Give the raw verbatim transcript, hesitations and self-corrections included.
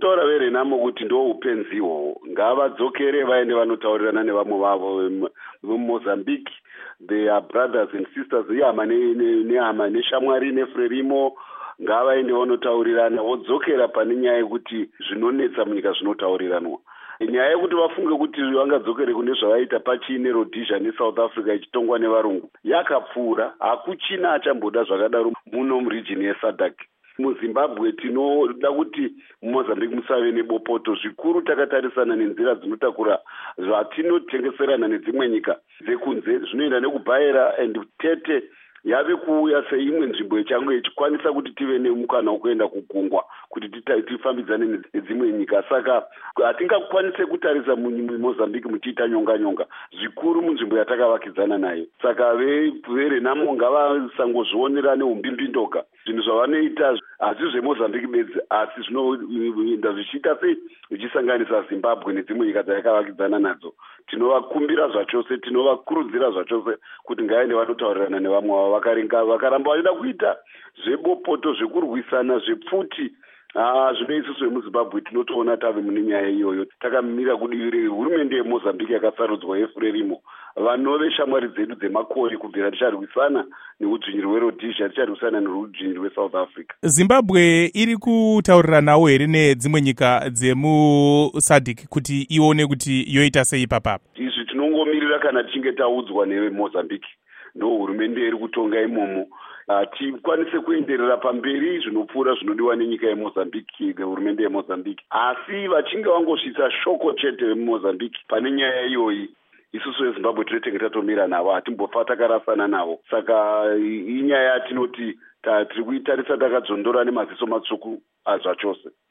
kutaura verenamo kuti ndo upenziwo, ngavadzokere vaende vanotaurirana nevamwe vavo vemozambique. They are brothers and sisters, ihama nehama neshamwari neFrelimo, ngavaende vanotaurirana vodzokera pane nyaya yekuti zvinonetsa munyika zvinotauriranwa. Nyaya yekuti vafunge kuti vangadzokere kune zvavaita pachine Rhodesia neSouth Africa ichitongwa nevarungu yakapfuura. Hakuchina achamboda zvakadaro muno muregion yeSADC. MuZimbabwe tinoda kuti muMozambique musave nebopoto zvikuru takatarisana nenzira dzinotakura zvatinotengeserana nedzimwe nyika dzekunze zvinoenda nekubhaira and Tete yave kuuya seimwe nzvimbo ichange ichikwanisa kuti tive nemukana wekuenda kugungwa kuti tifambidzane nedzimwe nyika. Saka hatingakwanise kutarisa muMozambique muchiita nyonga nyonga zvikuru munzvimbo yatakavakidzana nayo. Saka veRenamo ngavasangozvionera neumbimbindoka zvinhu zvavanoita hazvi zveMozambique bedzi asi zvinoenda zvichiita sei zvichisanganisa Zimbabwe nedzimwe nyika dzayakavakidzana nadzo. Tinovakumbira zvachose, tinovakurudzira zvachose kuti ngaende vanotaurirana nevamwe vavo vakaringa vakaramba vachida kuita zvebopoto zvekurwisana zvepfuti. Ah, zvino isusu vemuZimbabwe tinotoona tave mune nyaya iyoyo. Takamira kudivi hurumende yeMozambique yakasarudzwa yeFrelimo, vanove shamwari dzedu dzemakore kubvira ticharwisana neudzvinyiri hweRhodesia, ticharwisana neudzvinyiri hweSouth Africa. Zimbabwe iri kutauriranawo here nedzimwe nyika dzemuSADC kuti ione kuti yoita sei papapa? Izvi tinongomirira kana tichinge taudzwa neveMozambique. Ndo hurumende iri kutonga imomo. Tikwanise kuenderera pamberi zvinopfuura zvinodiwa nenyika yeMozambique, hurumende yeMozambique. Asi vachinge vangosvitsa shoko chete vemuMozambique pane nyaya iyoyi, isusu veZimbabwe tinotenge tatomira navo, hatimbofa takarasana navo. Saka inyaya yatinoti tiri kuitarisa takadzondora nemaziso matsvuku zvachose.